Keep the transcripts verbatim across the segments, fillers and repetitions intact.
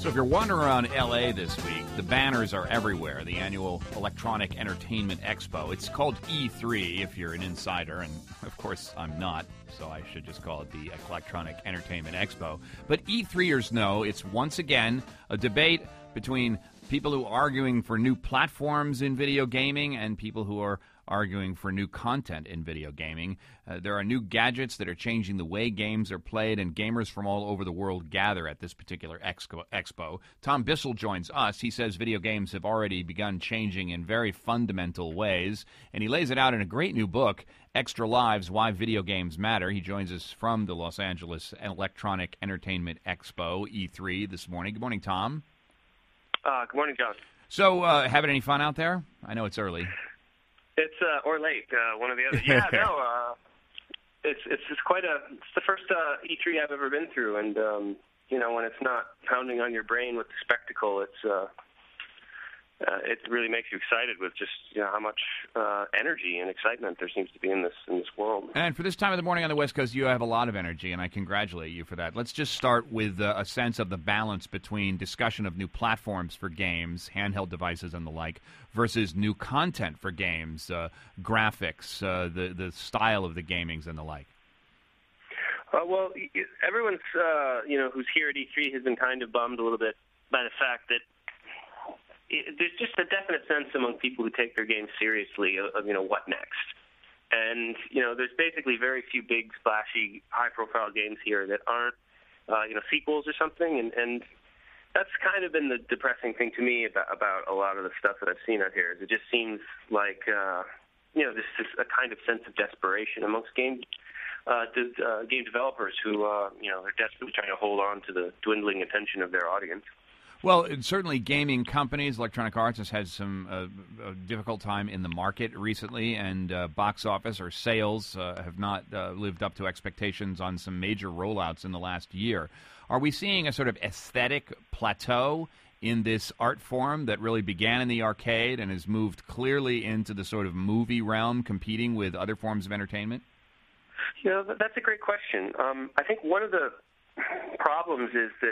So if you're wandering around L A this week, the banners are everywhere, the annual Electronic Entertainment Expo. It's called E three if you're an insider, and of course I'm not, so I should just call it the Electronic Entertainment Expo. But E threeers know it's once again a debate between people who are arguing for new platforms in video gaming and people who are arguing for new content in video gaming. Uh, there are new gadgets that are changing the way games are played, and gamers from all over the world gather at this particular expo. expo. Tom Bissell joins us. He says video games have already begun changing in very fundamental ways, and he lays it out in a great new book, Extra Lives, Why Video Games Matter. He joins us from the Los Angeles Electronic Entertainment Expo, E three, this morning. Good morning, Tom. Uh, good morning, John. So, uh, having any fun out there? I know it's early. It's uh, or late, uh, one or the other. Yeah, no, uh, it's it's it's quite a. It's the first uh, E three I've ever been through, and um, you know, when it's not pounding on your brain with the spectacle, it's uh, uh, it really makes you excited with just you know how much uh, energy and excitement there seems to be in this in this world. And for this time of the morning on the West Coast, you have a lot of energy, and I congratulate you for that. Let's just start with uh, a sense of the balance between discussion of new platforms for games, handheld devices, and the like, versus new content for games, uh, graphics, uh, the the style of the gamings, and the like. Uh, well, everyone's uh, you know who's here at E three has been kind of bummed a little bit by the fact that it, there's just a definite sense among people who take their games seriously of, of you know what next. And you know, there's basically very few big, splashy, high-profile games here that aren't uh, you know sequels or something, and and. That's kind of been the depressing thing to me about, about a lot of the stuff that I've seen out here. Is it just seems like, uh, you know, this is a kind of sense of desperation amongst game uh, de- uh, game developers who, uh, you know, are desperately trying to hold on to the dwindling attention of their audience. Well, it, certainly gaming companies, Electronic Arts has had some uh, a difficult time in the market recently, and uh, box office or sales uh, have not uh, lived up to expectations on some major rollouts in the last year. Are we seeing a sort of aesthetic plateau in this art form that really began in the arcade and has moved clearly into the sort of movie realm, competing with other forms of entertainment? You know, that's a great question. Um, I think one of the problems is that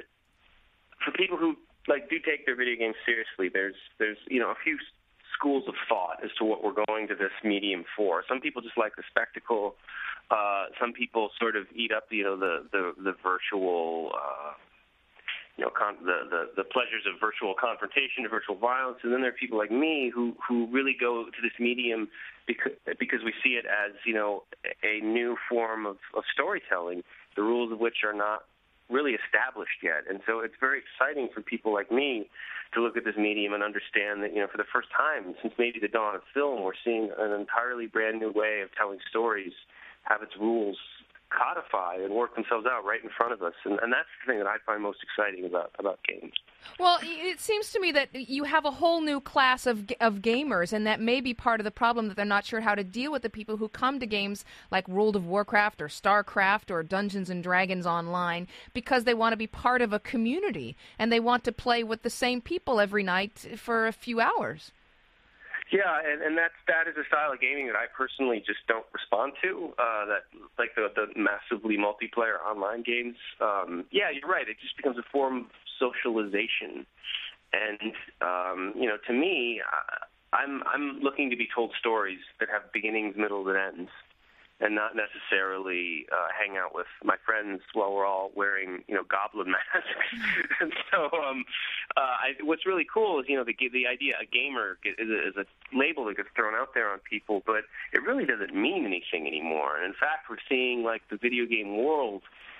for people who like do take their video games seriously, there's there's you know a few schools of thought as to what we're going to this medium for. Some people just like the spectacle. Uh, some people sort of eat up, you know, the the, the virtual, uh, you know, con- the, the the pleasures of virtual confrontation, virtual violence, and then there are people like me who who really go to this medium because because we see it as you know a new form of, of storytelling, the rules of which are not really established yet, and so it's very exciting for people like me to look at this medium and understand that you know for the first time since maybe the dawn of film, we're seeing an entirely brand new way of telling stories have its rules codified and work themselves out right in front of us. And, and that's the thing that I find most exciting about, about games. Well, it seems to me that you have a whole new class of of gamers, and that may be part of the problem, that they're not sure how to deal with the people who come to games like World of Warcraft or StarCraft or Dungeons and Dragons Online because they want to be part of a community, and they want to play with the same people every night for a few hours. Yeah, and, and that's, that is a style of gaming that I personally just don't respond to, uh, that like the, the massively multiplayer online games. Um, yeah, you're right. It just becomes a form of socialization. And, um, you know, to me, I'm, I'm looking to be told stories that have beginnings, middles, and ends, and not necessarily uh, hang out with my friends while we're all wearing, you know, goblin masks. And so um, uh, I, what's really cool is, you know, the, the idea a gamer is a, is a label that gets thrown out there on people, but it really doesn't mean anything anymore. And in fact, we're seeing, like, the video game world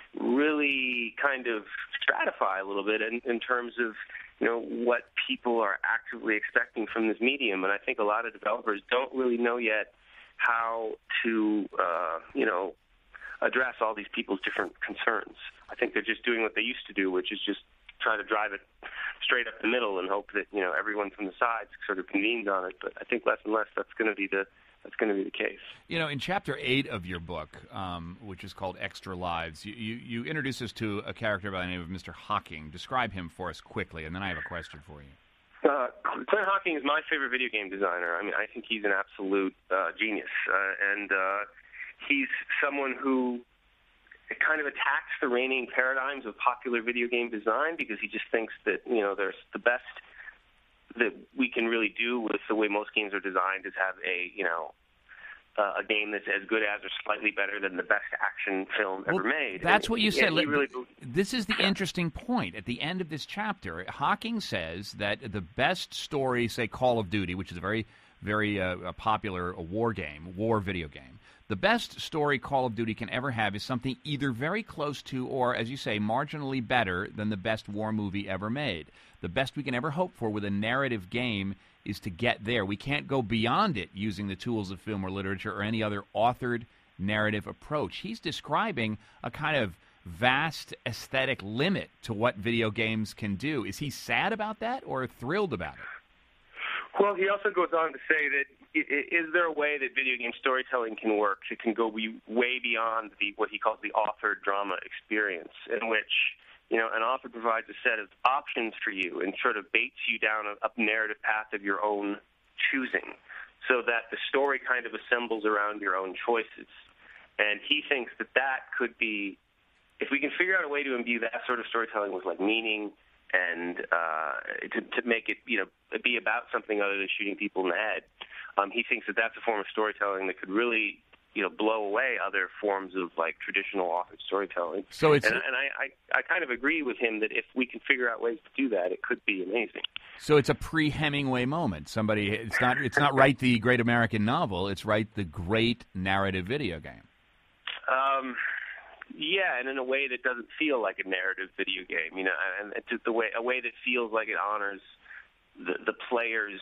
really kind of stratify a little bit in, in terms of, you know, what people are actively expecting from this medium. And I think a lot of developers don't really know yet how to, uh, you know, address all these people's different concerns. I think they're just doing what they used to do, which is just try to drive it straight up the middle and hope that, you know, everyone from the sides sort of convenes on it. But I think less and less that's going to be the that's going to be the case. You know, in chapter eight of your book, um, which is called Extra Lives, you, you, you introduce us to a character by the name of Mister Hawking. Describe him for us quickly, and then I have a question for you. Uh, Clint Hawking is my favorite video game designer. I mean, I think he's an absolute uh, genius, uh, and uh, he's someone who it kind of attacks the reigning paradigms of popular video game design because he just thinks that, you know, there's the best that we can really do with the way most games are designed is have a, you know, uh, a game that's as good as or slightly better than the best action film well, ever made. That's and, what you said. Really, this is the interesting point. At the end of this chapter, Hawking says that the best story, say Call of Duty, which is a very, very uh, popular war game, war video game, the best story Call of Duty can ever have is something either very close to or, as you say, marginally better than the best war movie ever made. The best we can ever hope for with a narrative game is to get there. We can't go beyond it using the tools of film or literature or any other authored narrative approach. He's describing a kind of vast aesthetic limit to what video games can do. Is he sad about that or thrilled about it? Well, he also goes on to say that is there a way that video game storytelling can work? It can go way beyond the what he calls the authored drama experience, in which, you know, an author provides a set of options for you and sort of baits you down a, a narrative path of your own choosing, so that the story kind of assembles around your own choices. And he thinks that that could be, if we can figure out a way to imbue that sort of storytelling with like meaning and uh, to, to make it, you know, be about something other than shooting people in the head. Um, he thinks that that's a form of storytelling that could really, you know, blow away other forms of like traditional authored storytelling. So it's and, and I, I, I kind of agree with him that if we can figure out ways to do that, it could be amazing. So it's a pre-Hemingway moment. Somebody, it's not, it's not write the great American novel. It's write the great narrative video game. Um. Yeah, and in a way that doesn't feel like a narrative video game, you know, and it's the way a way that feels like it honors the, the player's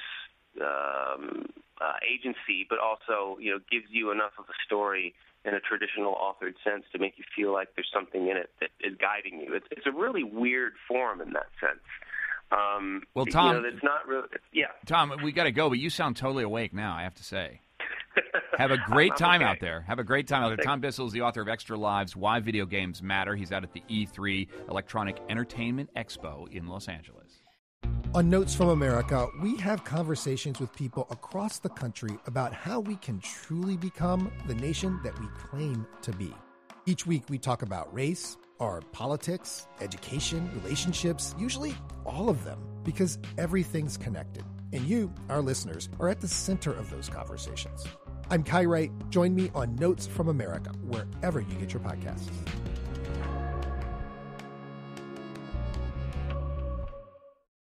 um, uh, agency, but also, you know, gives you enough of a story in a traditional authored sense to make you feel like there's something in it that is guiding you. It's, it's a really weird form in that sense. Um, well, Tom, you know, it's not really, yeah. Tom, we got to go, but you sound totally awake now, I have to say. Have a great time okay. out there. Have a great time out there. Tom Bissell is the author of Extra Lives, Why Video Games Matter. He's out at the E three Electronic Entertainment Expo in Los Angeles. On Notes from America, we have conversations with people across the country about how we can truly become the nation that we claim to be. Each week we talk about race, our politics, education, relationships, usually all of them, because everything's connected. And you, our listeners, are at the center of those conversations. I'm Kai Wright. Join me on Notes from America, wherever you get your podcasts.